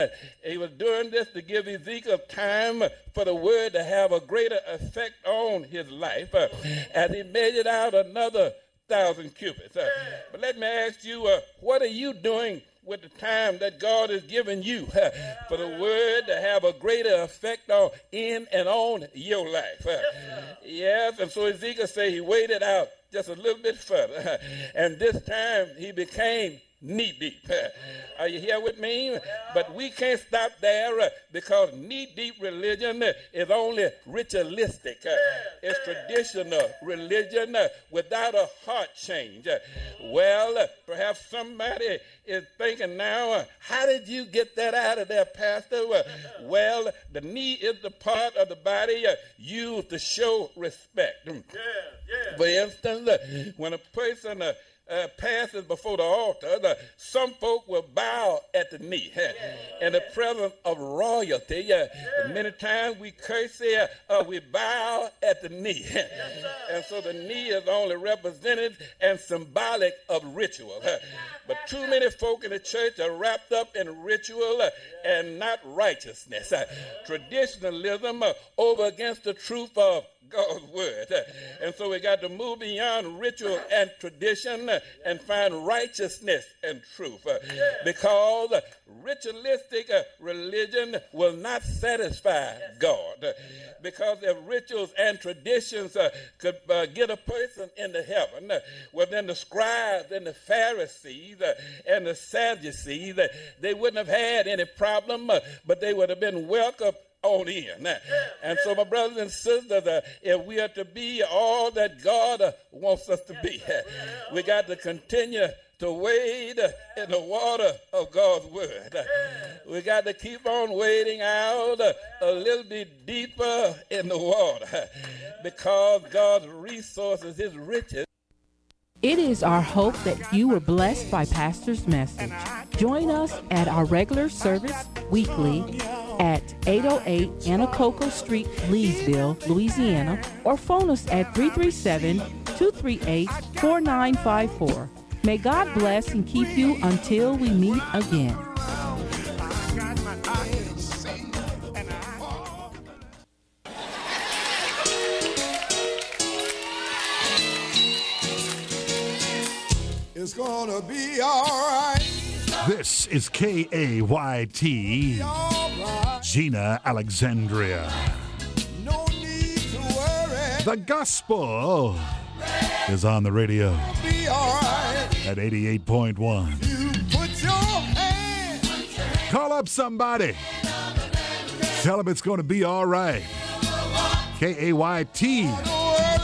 He was doing this to give Ezekiel time for the word to have a greater effect on his life as he measured out another 1,000 cubits. But let me ask you, what are you doing with the time that God has given you for the word to have a greater effect on in and on your life? Yes, and so Ezekiel said he waited out just a little bit further, and this time he became knee deep. Are you here with me? But we can't stop there because knee deep religion is only ritualistic. It's traditional religion without a heart change. Well, perhaps somebody is thinking now, how did you get that out of there, Pastor? Well, the knee is the part of the body used to show respect. For instance, when a person passes before the altar, some folk will bow at the knee in the presence of royalty. Many times we curse here, we bow at the knee. And so the knee is only represented and symbolic of ritual. But too many folk in the church are wrapped up in ritual and not righteousness. Traditionalism over against the truth of God's word. And so we got to move beyond ritual and tradition and find righteousness and truth. Because ritualistic religion will not satisfy God. Because if rituals and traditions could get a person into heaven, well then the scribes and the Pharisees and the Sadducees, they wouldn't have had any problem, but they would have been welcomed on in. And so, my brothers and sisters, if we are to be all that God wants us to be, we got to continue to wade in the water of God's word. We got to keep on wading out a little bit deeper in the water because God's resources, his riches. It is our hope that you were blessed by Pastor's message. Join us at our regular service weekly at 808 Anacoco Street, Leesville, Louisiana, or phone us at 337-238-4954. May God bless and keep you until we meet again. It's gonna be all right. This is KAYT, Gina Alexandria. No need to worry. The gospel is on the radio Be all right. at 88.1. You put your hand. Call up somebody. Tell them it's going to be all right. KAYT. Don't worry.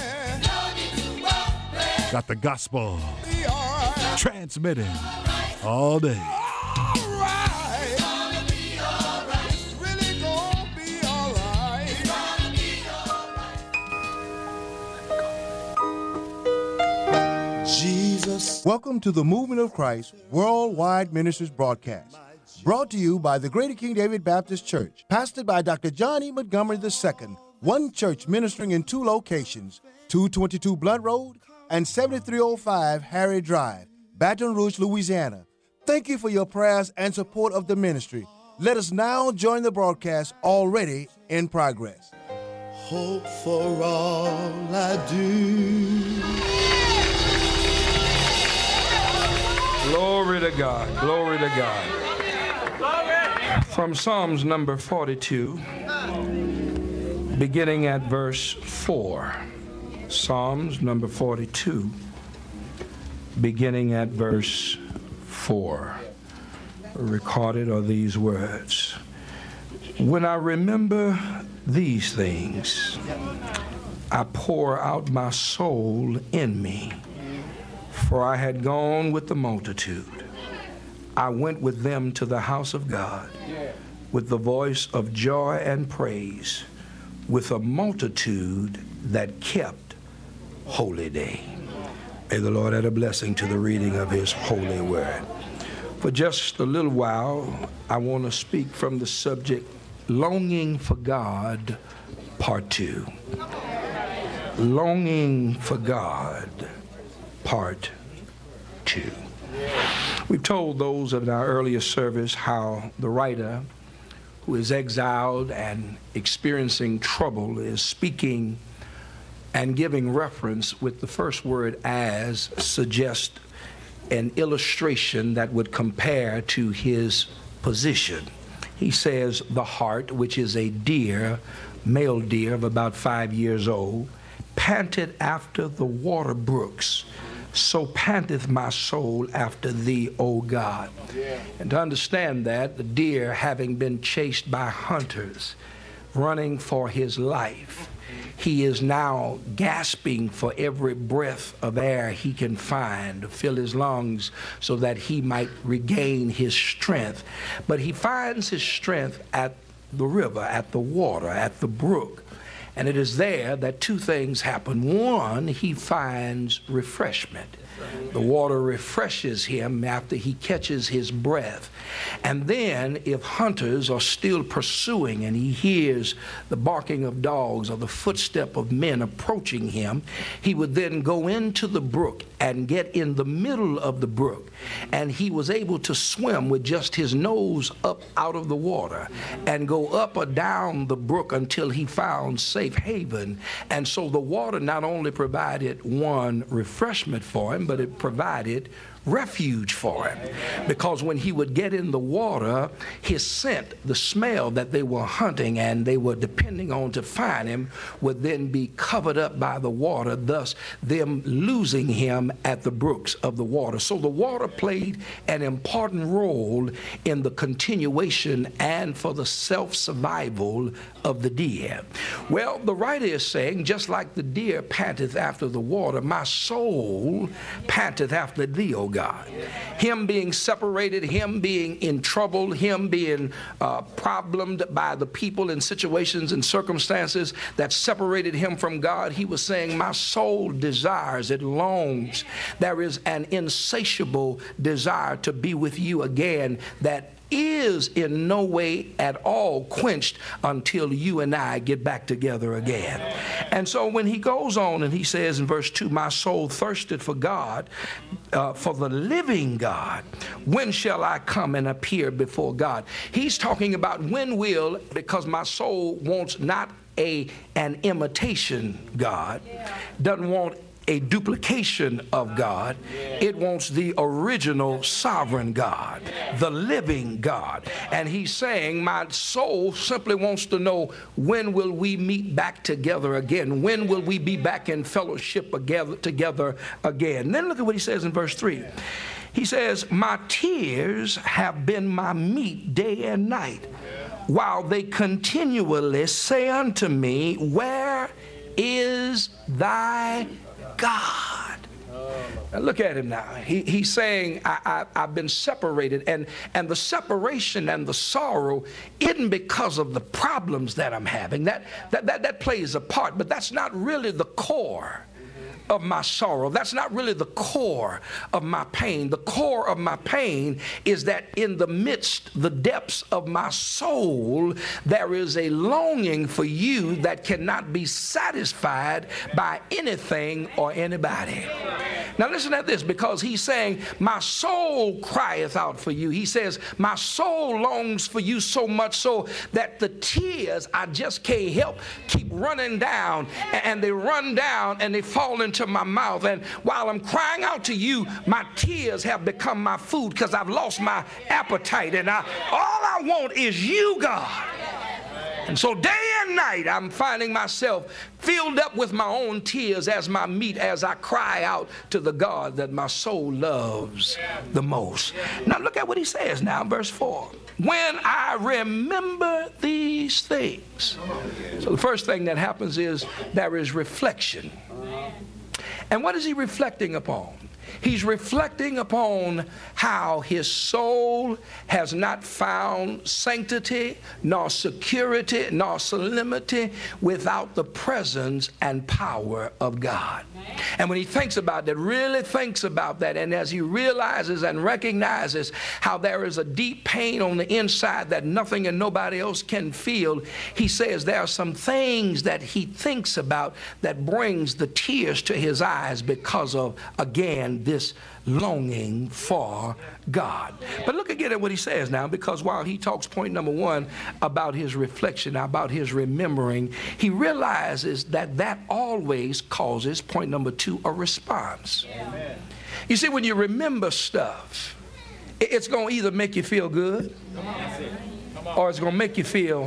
Got the gospel Be all right. transmitting all day. All right. It's really gonna be all right. Jesus. Welcome to the Movement of Christ Worldwide Ministries broadcast. Brought to you by the Greater King David Baptist Church, pastored by Dr. John E. Montgomery II, one church ministering in two locations, 222 Blunt Road and 7305 Harry Drive, Baton Rouge, Louisiana. Thank you for your prayers and support of the ministry. Let us now join the broadcast already in progress. Hope for all I do. Glory to God. Glory to God. From Psalms number 42, beginning at verse 4. Psalms number 42, beginning at verse 4. Recorded are these words. When I remember these things, I pour out my soul in me. For I had gone with the multitude. I went with them to the house of God with the voice of joy and praise, with a multitude that kept holy day. May the Lord add a blessing to the reading of his holy word. For just a little while, I want to speak from the subject, Longing for God, Part 2. Longing for God, Part 2. We've told those of our earlier service how the writer, who is exiled and experiencing trouble, is speaking and giving reference with the first word "as" suggest an illustration that would compare to his position. He says the hart, which is a deer, male deer of about 5 years old, panted after the water brooks. So panteth my soul after thee, O God. And to understand that, the deer, having been chased by hunters, running for his life, he is now gasping for every breath of air he can find to fill his lungs so that he might regain his strength. But he finds his strength at the river, at the water, at the brook. And it is there that two things happen. One, he finds refreshment. The water refreshes him after he catches his breath. And then if hunters are still pursuing and he hears the barking of dogs or the footstep of men approaching him, he would then go into the brook and get in the middle of the brook. And he was able to swim with just his nose up out of the water and go up or down the brook until he found safe haven. And so the water not only provided one refreshment for him, but it provided refuge for him, because when he would get in the water, his scent, the smell that they were hunting and they were depending on to find him, would then be covered up by the water, thus them losing him at the brooks of the water. So the water played an important role in the continuation and for the self-survival of the deer. Well, the writer is saying, just like the deer panteth after the water, my soul panteth after thee, O God. Him being separated, him being in trouble, him being problemed by the people in situations and circumstances that separated him from God, he was saying, my soul desires, it longs. There is an insatiable desire to be with you again that is in no way at all quenched until you and I get back together again. And so when he goes on and he says in verse 2, my soul thirsted for God, for the living God. When shall I come and appear before God? He's talking about when will, because my soul wants not an imitation God, doesn't want a duplication of God. It wants the original sovereign God, the living God. And he's saying, my soul simply wants to know, when will we meet back together again? When will we be back in fellowship together again? Then look at what he says in verse 3. He says, my tears have been my meat day and night, while they continually say unto me, where is thy God? Now look at him now. He's saying, I've been separated, and the separation and the sorrow isn't because of the problems that I'm having. That plays a part, but that's not really the core of my sorrow. That's not really the core of my pain. The core of my pain is that in the midst, the depths of my soul, there is a longing for you that cannot be satisfied by anything or anybody. Now listen at this, because he's saying, my soul crieth out for you. He says, my soul longs for you so much so that the tears I just can't help keep running down, and they run down and they fall into my mouth. And while I'm crying out to you, my tears have become my food, because I've lost my appetite, and all I want is you, God. And so day and night I'm finding myself filled up with my own tears as my meat, as I cry out to the God that my soul loves the most. Now look at what he says now, verse 4. When I remember these things. So the first thing that happens is there is reflection. And what is he reflecting upon? He's reflecting upon how his soul has not found sanctity, nor security, nor solemnity without the presence and power of God. And when he thinks about that, really thinks about that, and as he realizes and recognizes how there is a deep pain on the inside that nothing and nobody else can feel, he says there are some things that he thinks about that brings the tears to his eyes because of, again, and this longing for God. But look again at what he says now, because while he talks, point number one, about his reflection, about his remembering, he realizes that that always causes, point number two, a response. Amen. You see, when you remember stuff, it's going to either make you feel good or it's going to make you feel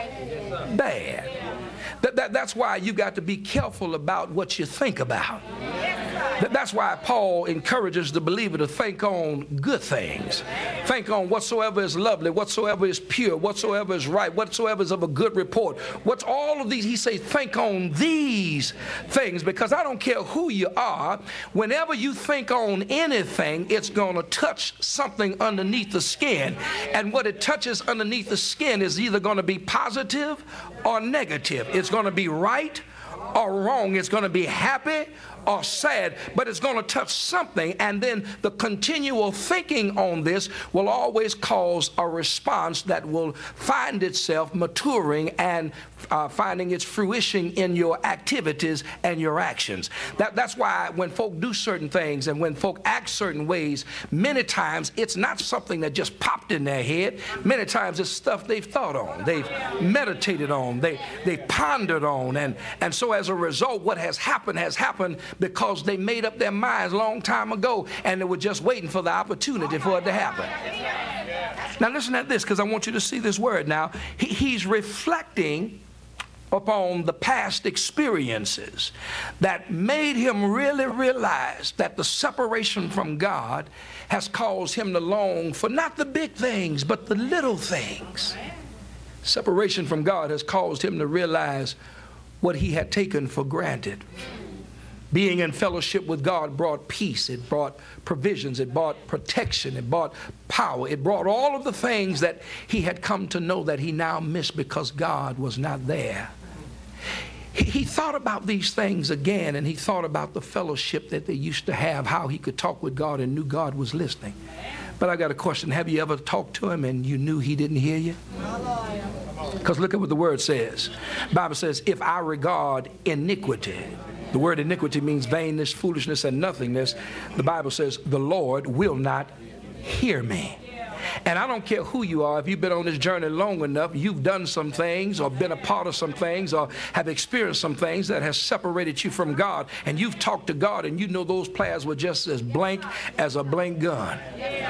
bad. That's why you got to be careful about what you think about. That's why Paul encourages the believer to think on good things. Think on whatsoever is lovely, whatsoever is pure, whatsoever is right, whatsoever is of a good report. What's all of these? He says, think on these things, because I don't care who you are. Whenever you think on anything, it's going to touch something underneath the skin. And what it touches underneath the skin is either going to be positive or negative. It's going to be right or wrong. It's going to be happy or sad, but it's going to touch something, and then the continual thinking on this will always cause a response that will find itself maturing and finding its fruition in your activities and your actions. That's why when folk do certain things and when folk act certain ways, many times it's not something that just popped in their head. Many times it's stuff they've thought on, they've meditated on, they've pondered on, and so as a result, what has happened because they made up their minds a long time ago, and they were just waiting for the opportunity for it to happen. Now listen at this, because I want you to see this word now. He's reflecting upon the past experiences that made him really realize that the separation from God has caused him to long for not the big things, but the little things. Separation from God has caused him to realize what he had taken for granted. Being in fellowship with God brought peace, it brought provisions, it brought protection, it brought power, it brought all of the things that he had come to know that he now missed because God was not there. He thought about these things again, and he thought about the fellowship that they used to have, how he could talk with God and knew God was listening. But I got a question. Have you ever talked to him and you knew he didn't hear you? Because look at what the word says. The Bible says, if I regard iniquity, the word iniquity means vainness, foolishness, and nothingness. The Bible says, the Lord will not hear me. And I don't care who you are, if you've been on this journey long enough, you've done some things or been a part of some things or have experienced some things that has separated you from God, and you've talked to God and you know those players were just as blank as a blank gun.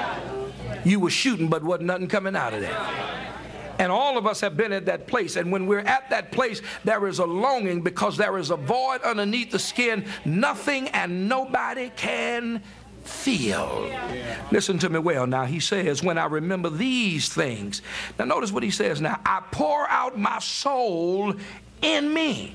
You were shooting, but wasn't nothing coming out of that. And all of us have been at that place. And when we're at that place, there is a longing because there is a void underneath the skin nothing and nobody can feel. Listen to me well now. He says, when I remember these things. Now notice what he says now. I pour out my soul in me.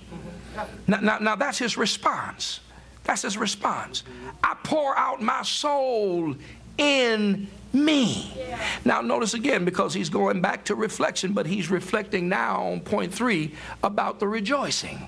Now that's his response. That's his response. I pour out my soul in me. Now notice again, because he's going back to reflection, but he's reflecting now on point 3 about the rejoicing.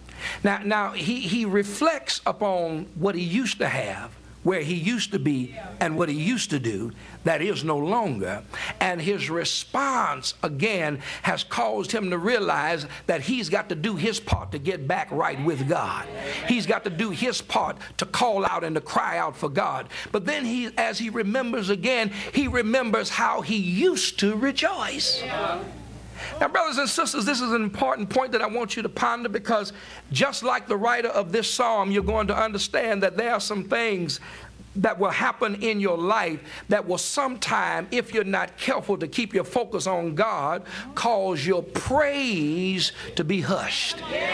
Now he reflects upon what he used to have, where he used to be, and what he used to do that is no longer. And his response again has caused him to realize that he's got to do his part to get back right with God. He's got to do his part to call out and to cry out for God. But then as he remembers again, he remembers how he used to rejoice. Now, brothers and sisters, this is an important point that I want you to ponder, because just like the writer of this psalm, you're going to understand that there are some things that will happen in your life that will sometime, if you're not careful to keep your focus on God, cause your praise to be hushed.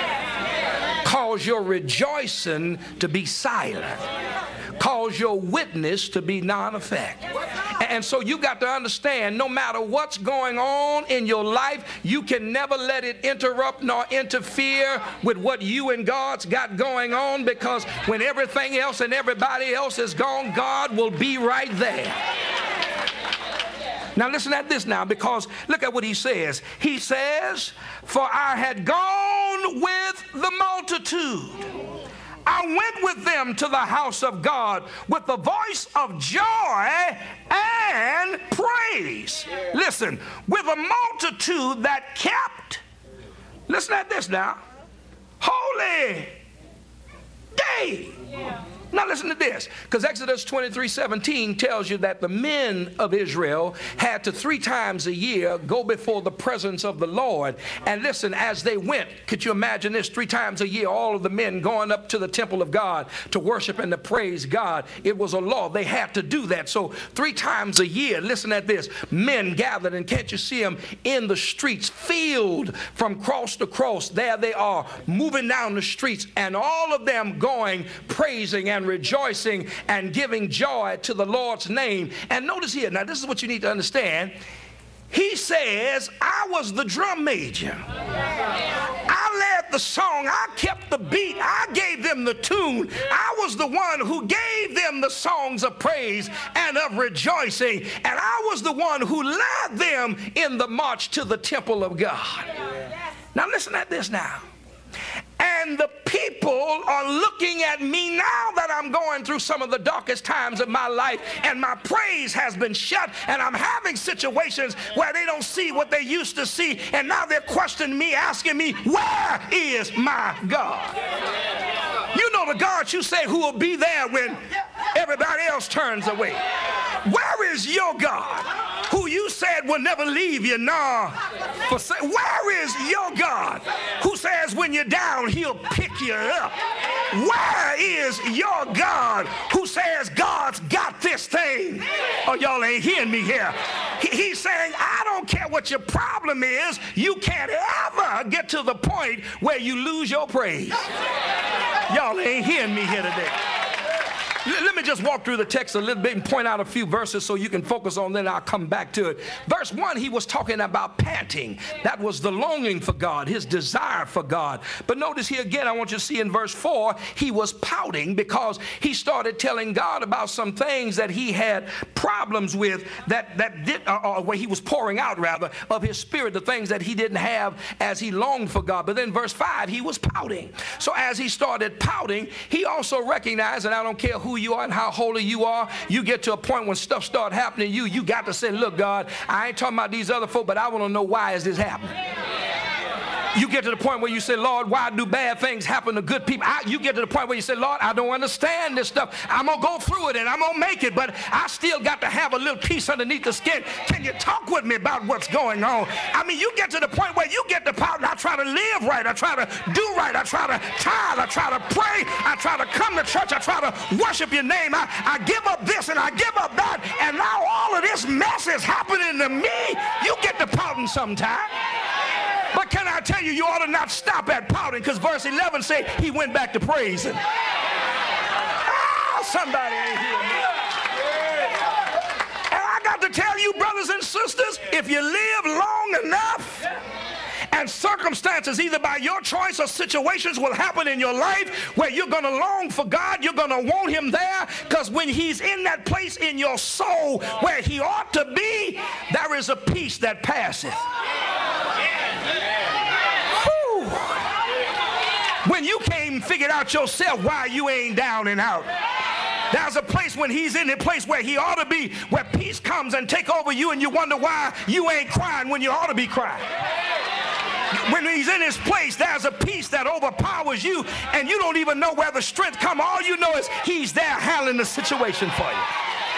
Cause your rejoicing to be silent. Cause your witness to be non-effect. And so you got to understand, no matter what's going on in your life, you can never let it interrupt nor interfere with what you and God's got going on, because when everything else and everybody else is gone, God will be right there. Now listen at this now, because look at what he says. He says, for I had gone with the multitude. I went with them to the house of God with the voice of joy and praise. Listen, with a multitude that kept, listen at this now, holy day. Now listen to this, because Exodus 23:17 tells you that the men of Israel had to 3 times a year go before the presence of the Lord. And listen, as they went, could you imagine this? 3 times a year, all of the men going up to the temple of God to worship and to praise God. It was a law. They had to do that. So 3 times a year, listen at this, men gathered, and can't you see them in the streets, filled from cross to cross? There they are, moving down the streets, and all of them going, praising and rejoicing and giving joy to the Lord's name. And notice here, now this is what you need to understand. He says, I was the drum major. I led the song. I kept the beat. I gave them the tune. I was the one who gave them the songs of praise and of rejoicing. And I was the one who led them in the march to the temple of God. Now listen at this now. And the people are looking at me now that I'm going through some of the darkest times of my life, and my praise has been shut, and I'm having situations where they don't see what they used to see, and now they're questioning me, asking me, where is my God? You know the God you say who will be there when everybody else turns away. Where is your God who you said will never leave you nor forsake? Where is your God who says when you're down he'll pick you up? Where is your God who says God's got this thing? Oh, y'all ain't hearing me here. He's saying, I don't care what your problem is, you can't ever get to the point where you lose your praise. Y'all ain't hearing me here today. Let me just walk through the text a little bit and point out a few verses so you can focus on, then I'll come back to it. Verse 1, he was talking about panting. That was the longing for God, his desire for God. But notice here again, I want you to see in verse 4, he was pouting because he started telling God about some things that he had problems with where he was pouring out, rather, of his spirit, the things that he didn't have as he longed for God. But then verse 5, he was pouting. So as he started pouting, he also recognized, and I don't care who you are and how holy you are, you get to a point when stuff start happening to you, you got to say, look, God, I ain't talking about these other folk, but I want to know why is this happening. You get to the point where you say, Lord, why do bad things happen to good people? You get to the point where you say, Lord, I don't understand this stuff. I'm going to go through it and I'm going to make it, but I still got to have a little piece underneath the skin. Can you talk with me about what's going on? I mean, you get to the point where you get to pout, and I try to live right. I try to do right. I try to tithe. I try to pray. I try to come to church. I try to worship your name. I give up this and I give up that, and now all of this mess is happening to me. You get to pouting sometime. But can I tell you, you ought to not stop at pouting, because verse 11 says he went back to praising. Oh, somebody ain't here. And I got to tell you, brothers and sisters, if you live long enough, and circumstances, either by your choice or situations, will happen in your life where you're going to long for God, you're going to want him there, because when he's in that place in your soul where he ought to be, there is a peace that passeth. When you can't figure out yourself why you ain't down and out, there's a place when he's in the place where he ought to be, where peace comes and take over you, and you wonder why you ain't crying when you ought to be crying. When he's in his place, there's a peace that overpowers you, and you don't even know where the strength comes. All you know is he's there handling the situation for you.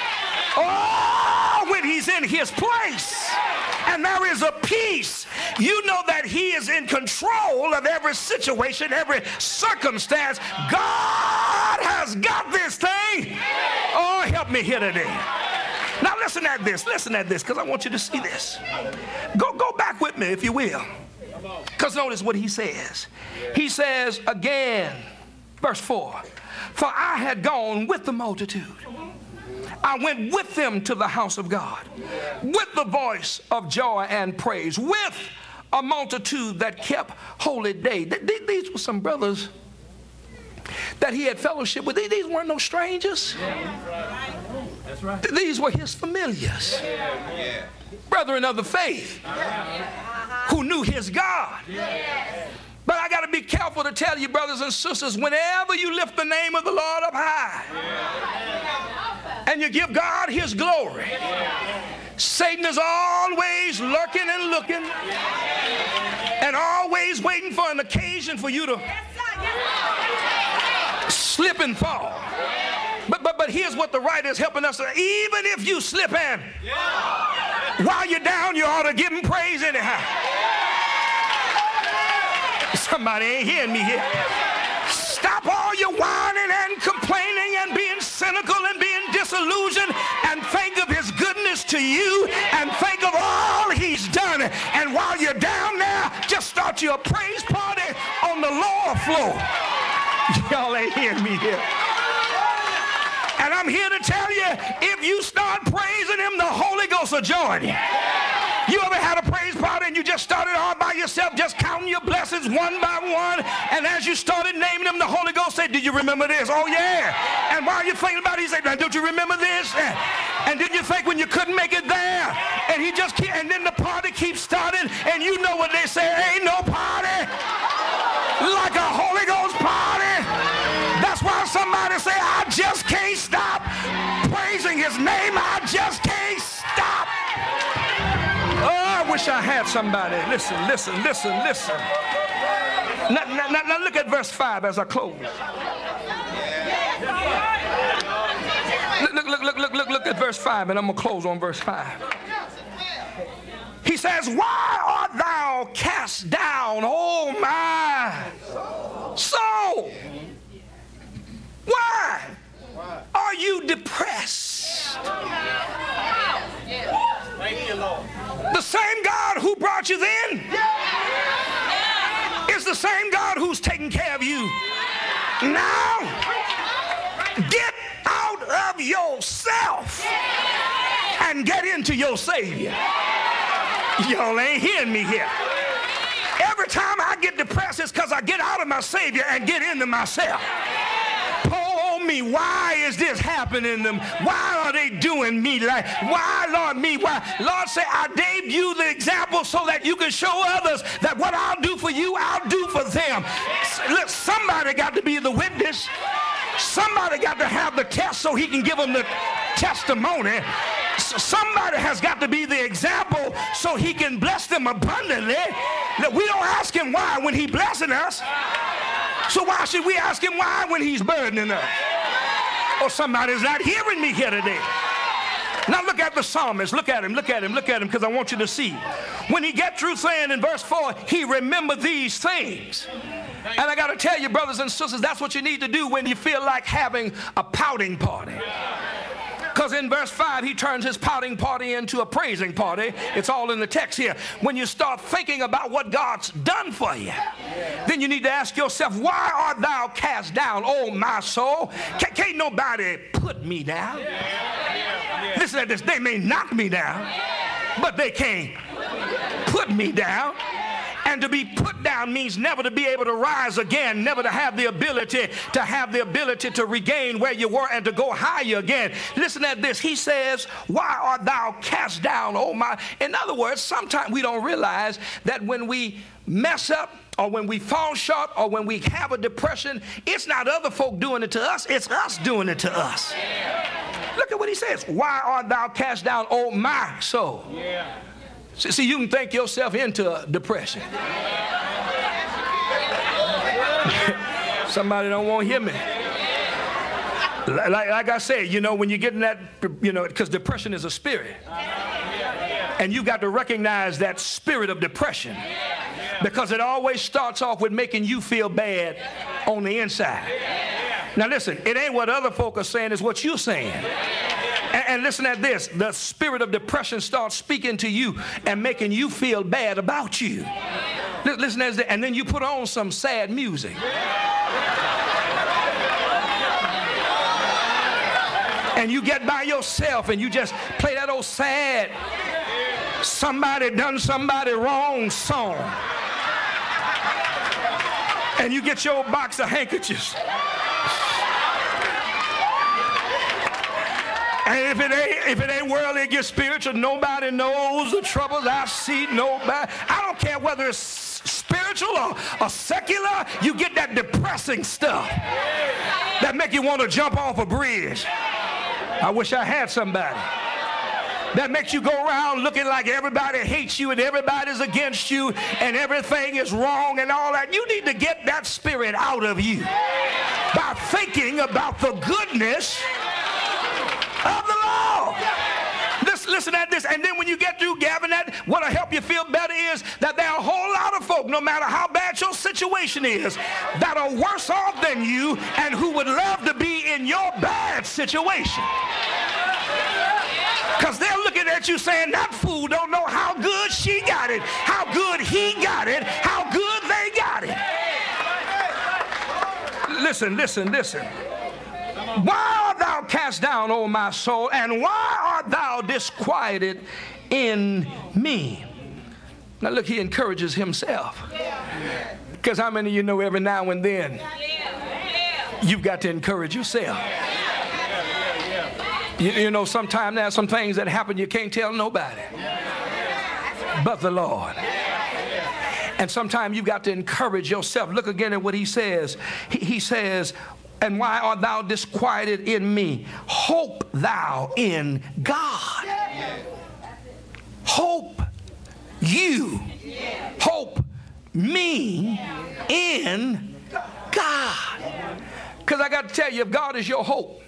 Oh, when he's in his place and there is a peace, you know that he is in control of every situation, every circumstance. God has got this thing. Oh, help me here today. Now listen at this, because I want you to see this. Go back with me, if you will, because notice what he says. He says again, verse 4, for I had gone with the multitude. I went with them to the house of God with the voice of joy and praise, with a multitude that kept holy day. These were some brothers that he had fellowship with. These weren't no strangers. That's right. These were his familiars, brethren of the faith, who knew his God. But I got to be careful to tell you, brothers and sisters, whenever you lift the name of the Lord up high and you give God his glory, Satan is always lurking and looking and always waiting for an occasion for you to slip and fall. But here's what the writer is helping us to, even if you slip in, while you're down, you ought to give him praise anyhow. Somebody ain't hearing me here. Stop all your whining and complaining and being cynical and being disillusioned and think of his goodness to you and think of all he's done. And while you're down there, just start your praise party on the lower floor. Y'all ain't hearing me here. And I'm here to tell you, if you start praising him, the Holy Ghost will join you. You ever had a praise party and you just started all by yourself, just counting your blessings one by one, and as you started naming them, the Holy Ghost said, do you remember this? Oh, yeah. And while you're thinking about it, he said, now, don't you remember this? And didn't you think when you couldn't make it there? And he just kept, and then the party keeps starting, and you know what they say, ain't no party like a Holy Ghost party. That's why somebody say, I just can't stop praising his name. I just can't stop. Oh, I wish I had somebody. Listen. Now look at verse 5 as I close. Look at verse 5, and I'm going to close on verse 5. He says, why art thou cast down, O my soul? Why are you depressed? Thank you, Lord. The same God who brought you then is the same God who's taking care of you now. Get out of yourself and get into your Savior. Y'all ain't hearing me here. Every time I get depressed, it's because I get out of my Savior and get into myself. Me, why is this happening to them? Why are they doing me like, why, Lord, me? Why? Lord say, I gave you the example so that you can show others that what I'll do for you, I'll do for them. Look, somebody got to be the witness. Somebody got to have the test so he can give them the testimony. Somebody has got to be the example so he can bless them abundantly. Look, we don't ask him why when he's blessing us. So why should we ask him why when he's burdening us? Or somebody's not hearing me here today. Now look at the psalmist. Look at him, because I want you to see. When he get through saying in verse 4, he remembered these things. And I got to tell you, brothers and sisters, that's what you need to do when you feel like having a pouting party. Because in verse 5, he turns his pouting party into a praising party. It's all in the text here. When you start thinking about what God's done for you, then you need to ask yourself, why art thou cast down, O my soul? Can't nobody put me down. Listen to this. They may knock me down, but they can't put me down. And to be put down means never to be able to rise again, never to have the ability to regain where you were and to go higher again. Listen at this. He says, why art thou cast down, oh my? In other words, sometimes we don't realize that when we mess up or when we fall short or when we have a depression, it's not other folk doing it to us, it's us doing it to us. Look at what he says. Why art thou cast down, oh my soul? Yeah. See, you can think yourself into depression. Somebody don't want to hear me. Like I said, when you get in that, because depression is a spirit. And you got to recognize that spirit of depression. Because it always starts off with making you feel bad on the inside. Now listen, it ain't what other folk are saying, it's what you're saying. And listen at this. The spirit of depression starts speaking to you and making you feel bad about you. Listen at this. And then you put on some sad music. And you get by yourself and you just play that old sad, somebody done somebody wrong song. And you get your box of handkerchiefs. And if it ain't worldly, it gets spiritual. Nobody knows the troubles I see. Nobody. I don't care whether it's spiritual or secular. You get that depressing stuff that make you want to jump off a bridge. I wish I had somebody. that makes you go around looking like everybody hates you and everybody's against you and everything is wrong and all that. You need to get that spirit out of you by thinking about the goodness of the Lord. Listen at this, and then when you get through gathering that, what'll help you feel better is that there are a whole lot of folk, no matter how bad your situation is, that are worse off than you and who would love to be in your bad situation. Because they're looking at you saying, that fool don't know how good she got it, how good he got it, how good they got it. Listen. Why art thou cast down, O my soul, and why art thou disquieted in me? Now look, he encourages himself. Because how many of you know every now and then you've got to encourage yourself? You know, sometimes there's some things that happen you can't tell nobody but the Lord. And sometimes you've got to encourage yourself. Look again at what he says. He says, and why art thou disquieted in me? Hope thou in God. Hope you. Hope me in God. Because I got to tell you, if God is your hope,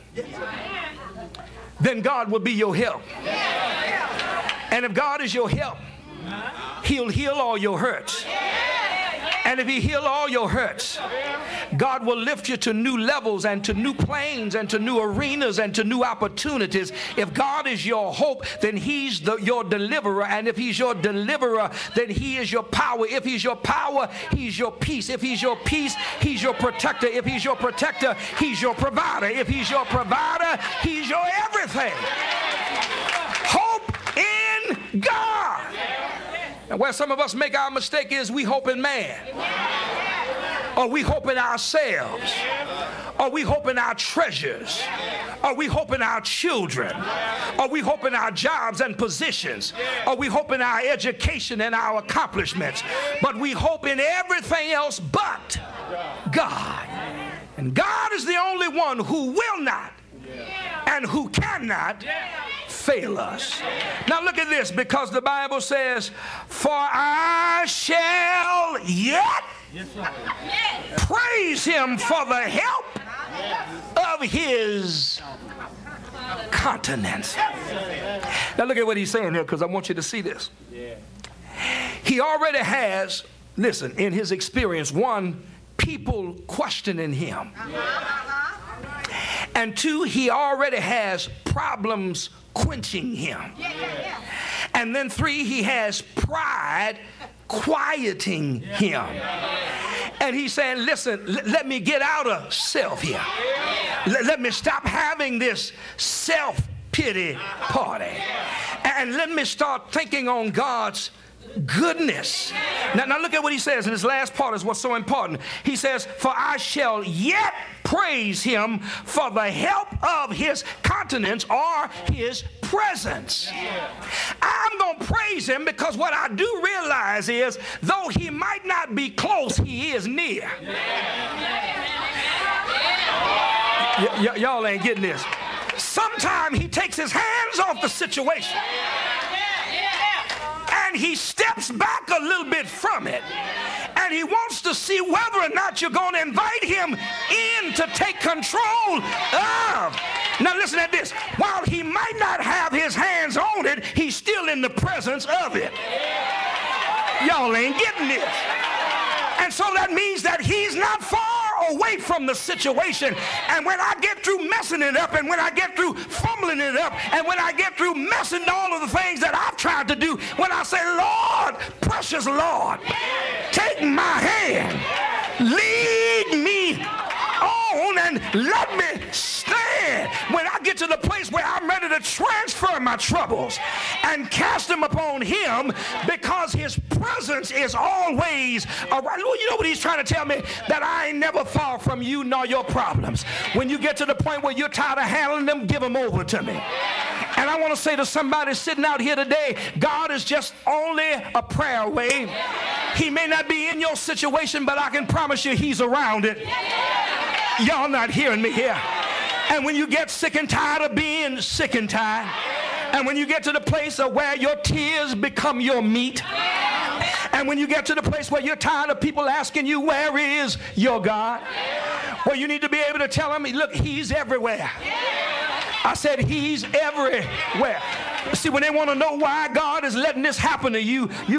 then God will be your help. And if God is your help, he'll heal all your hurts. And if he heal all your hurts, God will lift you to new levels and to new planes and to new arenas and to new opportunities. If God is your hope, then he's your deliverer. And if he's your deliverer, then he is your power. If he's your power, he's your peace. If he's your peace, he's your protector. If he's your protector, he's your provider. If he's your provider, he's your everything. Hope in God. And where some of us make our mistake is we hope in man, or we hope in ourselves, or we hope in our treasures, or we hope in our children, or we hope in our jobs and positions, or we hope in our education and our accomplishments, but we hope in everything else but God. And God is the only one who will not and who cannot fail us. Now look at this, because the Bible says, for I shall yet praise him for the help of his countenance. Now look at what he's saying here, because I want you to see this. He already has, listen, in his experience, one, people questioning him. And two, he already has problems quenching him. And then three, he has pride quieting him. And he's saying, listen, let me get out of self here. Let me stop having this self-pity party. And let me start thinking on God's goodness. Now look at what he says in his last part is what's so important. He says, for I shall yet praise him for the help of his countenance or his presence. I'm going to praise him because what I do realize is though he might not be close, he is near. Y'all ain't getting this. Sometimes he takes his hands off the situation and he steps back a little bit from it, and he wants to see whether or not you're going to invite him in to take control of. Now listen at this. While he might not have his hands on it, he's still in the presence of it. Y'all ain't getting this. And so that means that he's not far away from the situation. And when I get through messing it up, and when I get through fumbling it up, and when I get through messing all of the things that I've tried to do, when I say, Lord, precious Lord, take my hand, lead me on and let me stand. When I get to the place where I'm ready to transfer my troubles and cast them upon him, because his presence is always around. You know what he's trying to tell me? That I ain't never far from you nor your problems. When you get to the point where you're tired of handling them, give them over to me. And I want to say to somebody sitting out here today, God is just only a prayer away. He may not be in your situation, but I can promise you he's around it. Y'all not hearing me here. And when you get sick and tired of being sick and tired, And when you get to the place of where your tears become your meat, and when you get to the place where you're tired of people asking you, where is your God? Well, you need to be able to tell them, look, he's everywhere. I said he's everywhere. See, when they want to know why God is letting this happen to you,